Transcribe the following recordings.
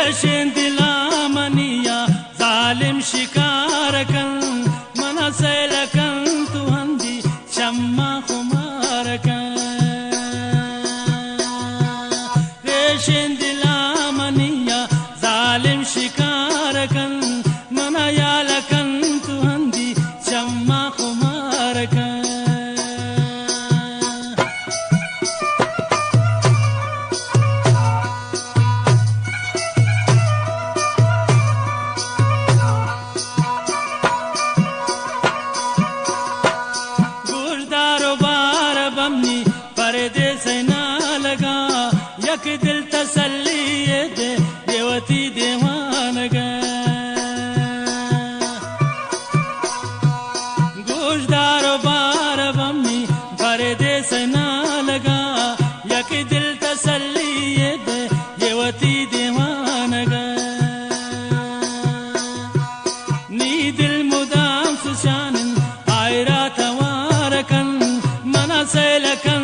रेशें दिला मनिया जालिम शिकार कन मना सैल कन तू हंदी शम्मा खुमार कन रेशें दिला मनिया जालिम शिकार कन मना याल कन तू हंदी शम्मा खुमार कन परदेस ना लगा यक दिल तसल्ली दे देवती देवान गा गोशदार बार बम्मी परदेस ना लगा यक दिल तसल्ली दे देवती देवान गा नी दिल मुदाम सुशानन आयरा तवार कन मना सैल कन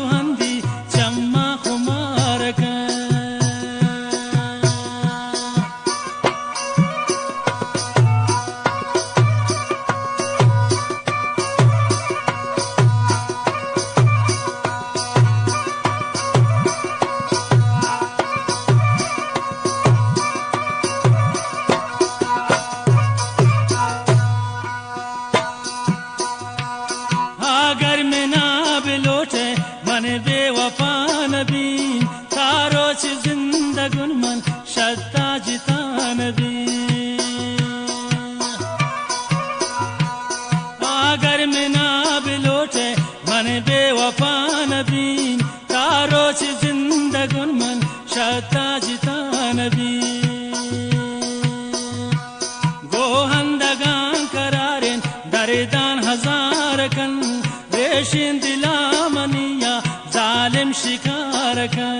अगर में ना बिलोटे मन बेवफा नबी तारो च जिंदगुन मन शद्दा जिता नबी अगर में ना बिलोटे मन बेवफा नबी तारो च जिंदगुन मन शद्दा जिता नबी गोहंदगान करारेन दरदान हजार कन रेशें दिला मनिया जालिम शिकार कन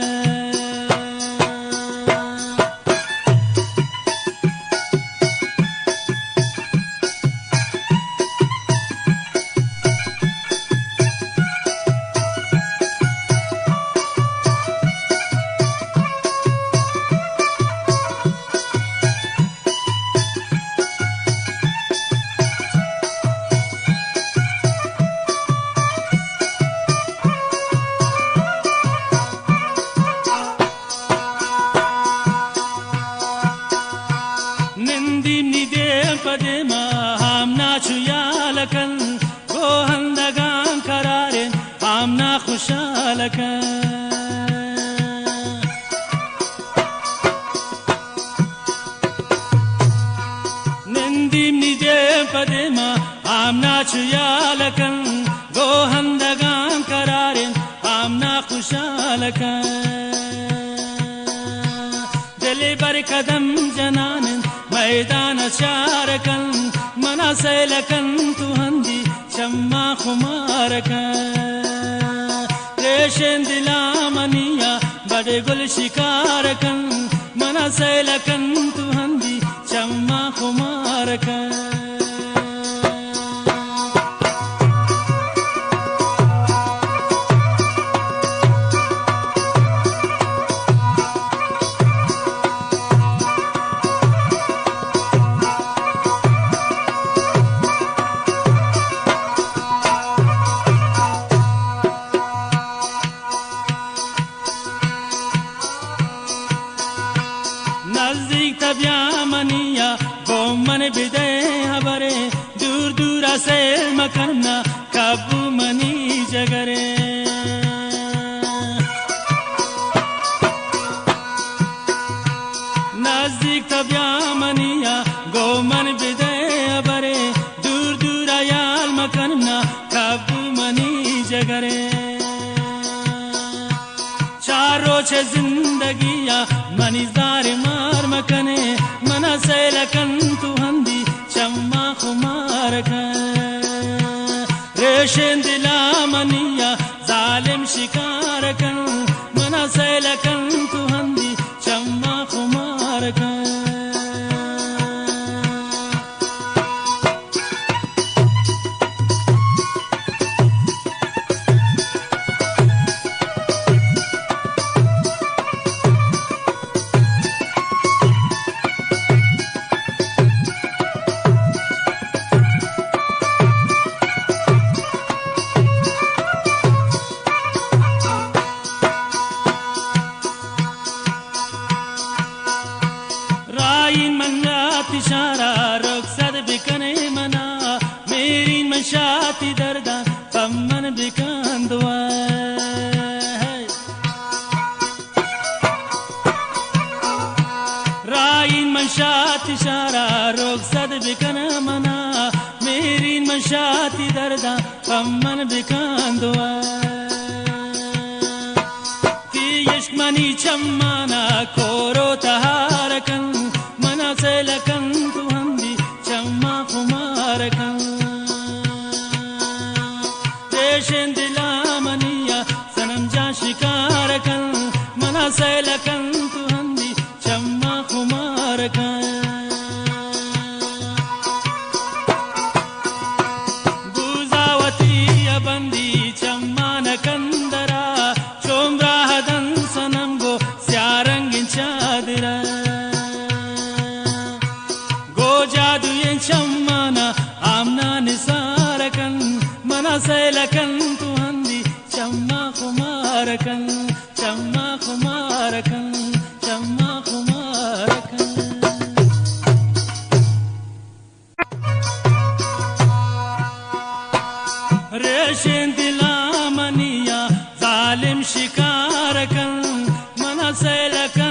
निंदी निदे पदेमा हमना छुयालकन गोहंदगान करारे हमना खुशालकन निंदी निदे पदेमा हमना छुयालकन गोहंदगान करारे हमना खुशालकन दिले बर कदम जनानन मैदान चारकन मना सैलकन तू हंदी शम्मा खुमार कन रेशें दिला मनिया बड़े गुल शिकार कन मना सैलकन तू हंदी शम्मा खुमार कन नजदीक तबिया मनिया गो मन बिदे हबरे दूर दूर से मकरना काबू मनी जगरे नजदीक तबिया मनिया गो मन बिदे हबरे दूर दूर याल मकरना काबू मनी जगरे चारों छे जिंदगिया मनीदार मार मकने मना सैलकन तू हंदी शम्मा खुमार कन रेशें दिला मनिया जालिम शिकार कन मना सैलकन तू हंदी शम्मा खुमार कन منشاتی شارا رخصت بکنه منا میرین منشاتی دردا غم من بکن دوا تی عشق منی چمانا کورو تهارکن منا سیلکن تو هندی چما خمارکن ریشن دلا منیا سنم جا شکارکن منا سیلکن تو هندی چما خمارکن چمانا آمنا نسارکن منا سیلکن تو هندی چما خمارکن چما خمارکن چما خمارکن ریشن دلا منیا ظالم شکارکن منا سیلکن